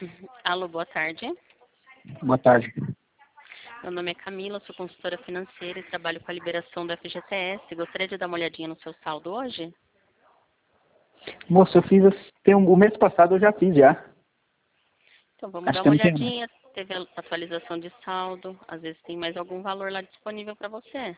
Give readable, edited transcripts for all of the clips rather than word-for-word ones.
Alô, boa tarde. Boa tarde. Meu nome é Camila, sou consultora financeira e trabalho com a liberação do FGTS. Gostaria de dar uma olhadinha no seu saldo hoje? Moço, eu fiz o mês passado eu já fiz já. Então vamos Acho dar que uma eu não tenho. olhadinha. Teve a atualização de saldo. Às vezes tem mais algum valor lá disponível para você.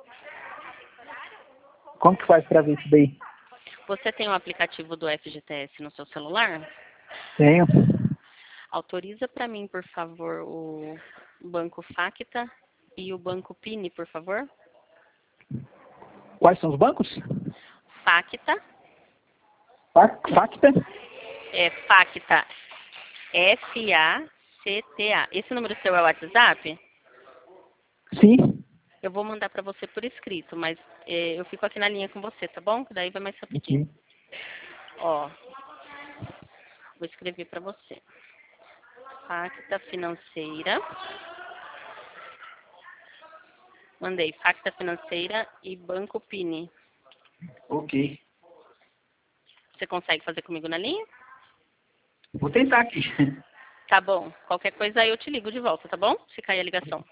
Como que faz para ver isso daí? Você tem o aplicativo do FGTS no seu celular? Tenho. Autoriza para mim, por favor, o Banco Facta e o Banco Pini, por favor. Quais são os bancos? Facta. Facta? É Facta. F-A-C-T-A. Esse número seu é o WhatsApp? Sim. Eu vou mandar para você por escrito, mas eu fico aqui na linha com você, tá bom? Que daí vai mais rapidinho. Sim. Ó, vou escrever para você. Facta Financeira. Mandei. Facta Financeira e Banco Pini. Ok. Você consegue fazer comigo na linha? Vou tentar aqui. Tá bom. Qualquer coisa aí eu te ligo de volta, tá bom? Se cair a ligação.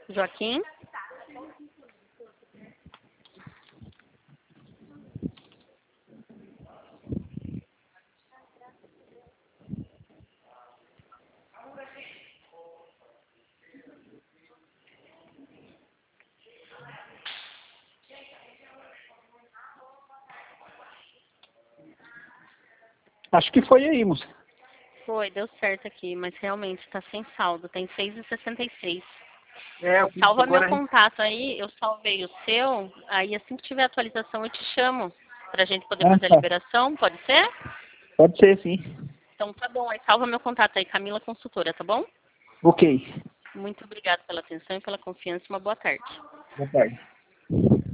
Joaquim? Acho que foi aí, moça. Foi, deu certo aqui, mas realmente está sem saldo. Tem 6,66. É, eu fiz Salva meu agora. contato aí, eu salvei o seu. Aí assim que tiver atualização eu te chamo. Pra gente poder Ah, fazer a tá. liberação, pode ser? Pode ser, sim. Então tá bom, aí salva meu contato aí, Camila Consultora, tá bom? Ok. Muito obrigada pela atenção e pela confiança. Uma boa tarde. Boa tarde.